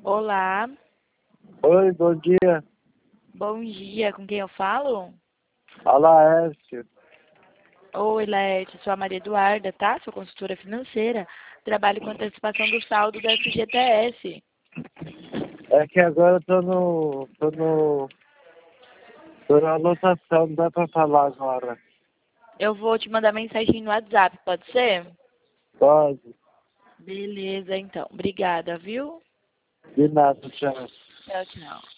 Olá, Oi, bom dia. bom dia, com quem eu falo? Fala, Écio. Oi, Lete, sou a Maria Eduarda, tá? Sou consultora financeira, trabalho com antecipação do saldo da FGTS. É que agora eu tô na lotação, não dá pra falar agora. Eu vou te mandar mensagem no WhatsApp, pode ser? Pode? Beleza, então. Obrigada, viu? De nada, tchau. Tchau, tchau.